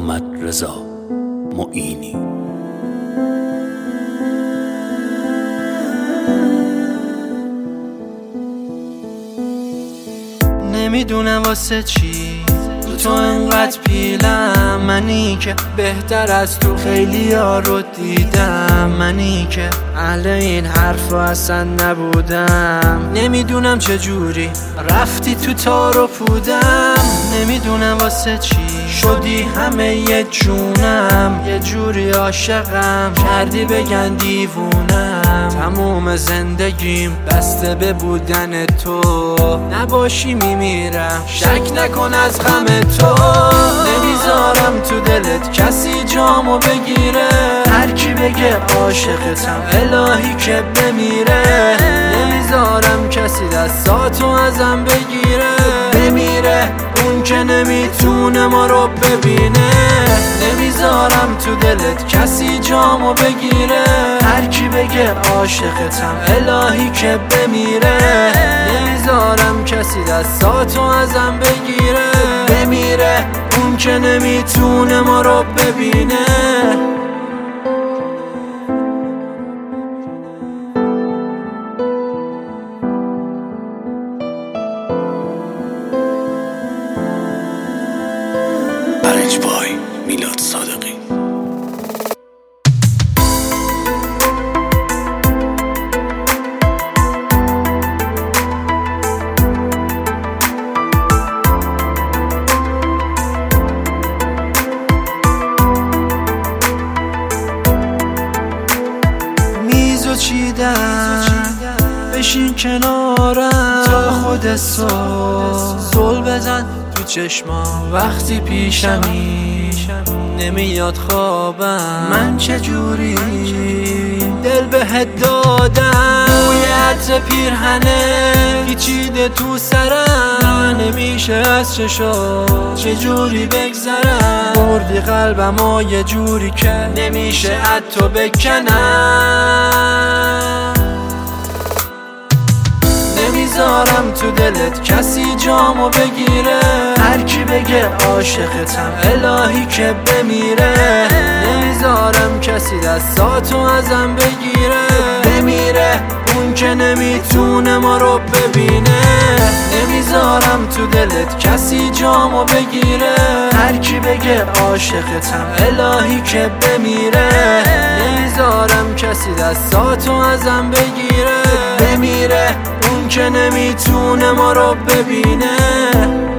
محمد رضا معینی. نمیدونم واسه چی تو انقدر پیلم، منی که بهتر از تو خیلی ها رو دیدم، منی که اهل این حرفا اصلا نبودم. نمیدونم چجوری رفتی تو تار و پودم، نمیدونم واسه چی شدی همه یه جونم، یه جوری عاشقم کردی بگن دیوونم. تموم زندگیم بسته به بودن تو، نباشی میمیرم شک نکن از غم تو. نمیذارم تو دلت کسی جامو بگیره، هر کی بگه عاشقتم الهی که بمیره. نمیذارم کسی دستاتو ازم بگیره، بمیره اون که نمیتونه ما رو ببینه. نمیذارم تو دلت کسی جامو بگیره، هر کی بگه عاشقتم الهی که بمیره. نمیذارم کسی دستاتو ازم بگیره، بمیره اون که نمیتونه ما رو ببینه. برنجبای میلاد صادقی. میزو چیدم بشین کنارم تا خود زل بزن تو چشمام. وقتی پیشمی نمیاد خوابم، من چجوری دل بهت دادم. بوی عطر پیرهنه پیچیده تو سرم، نمیشه از چشا چجوری بگذرم. بردی قلبم یه جوری که نمیشه حتی بکنم. نمیذارم تو دلت کسی جامو بگیره، هر کی بگه عاشقتم الهی که بمیره. نمیذارم کسی دستاتو ازم بگیره، بمیره اون که نمیتونه ما رو ببینه. نمیذارم تو دلت کسی جامو بگیره، هر کی بگه عاشقتم الهی که بمیره. نمیذارم کسی دستاتو ازم بگیره، بمیره اون که نمیتونه ما رو ببینه.